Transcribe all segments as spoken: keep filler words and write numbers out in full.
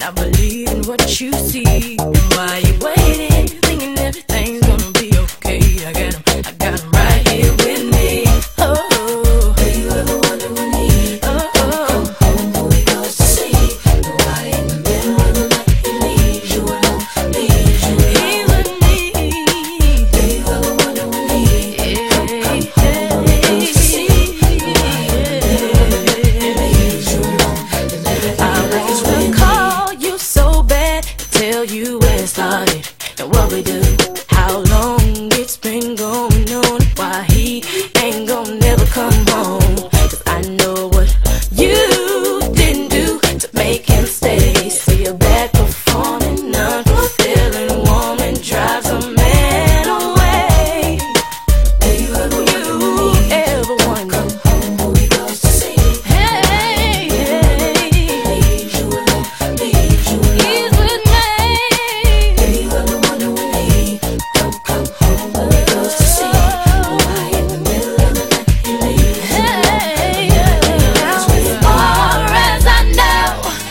not believe in what you see. And why you waiting, thinking everything's gonna be okay? I got 'em, I got 'em right here with me. Oh, do you ever wonder when he oh, oh. come home when he goes to sleep? And why in the middle of the night he leaves you alone, leaves you alone? He's with me. Do you ever wonder when he yeah, come, come home when he goes to sleep? And why in the middle of the night he leaves you alone? And everything like it's with me. Call you so bad to tell you where it started and what we do, how long it's been going on, why he ain't gonna never come home. Cause I know what you didn't do to make him stay. See a bad performing, unfulfilling woman drives a man away. Do you ever you ever wonder come home when he goes to sleep? Hey, hey, leaves you alone, leaves you alone. He's with me. Do you ever wonder when he come, come home when he goes to sleep? And why in the middle of the night he leaves you alone? Now as far as I know,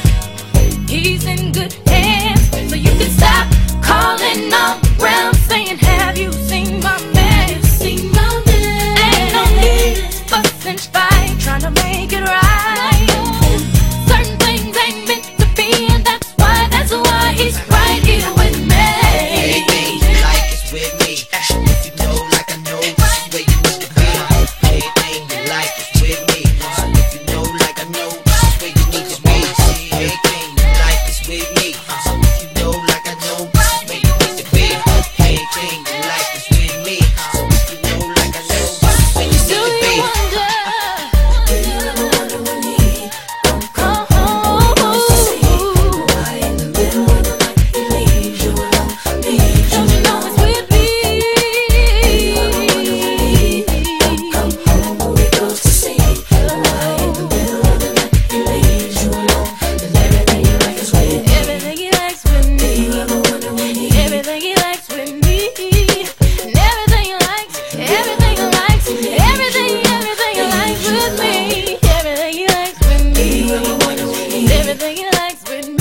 he's in good hands, so you can stop calling around saying, have you seen my man? Seen my man? Ain't no need fuss and fight, trying to make it right. Certain things ain't meant to be, and that's why, that's why he's right here with me. Everything you like is with me. If you know like I know, this is where you need to be. Everything you like is with me. So if you know like I know, this is where you need to be. Everything you like is with me. So if you know like I know, this is where you need to be. Everything you like is with me. So if you know like I know, this is where you Do need to be. you wonder? Do you ever wonder when he come, come home? Why in the middle of the night he leaves you alone, leaves you alone? Don't you know it's with me? Do you ever wonder when he come, come home when he goes to sleep? Why in the middle of the night he leaves you alone? And everything you like is with me. Everything he likes with me. Do you ever wonder when he everything he likes with me? And everything he likes, everything he likes, everything, everything he likes with me. Everything he likes with me. Do you ever wonder when he everything he likes with me?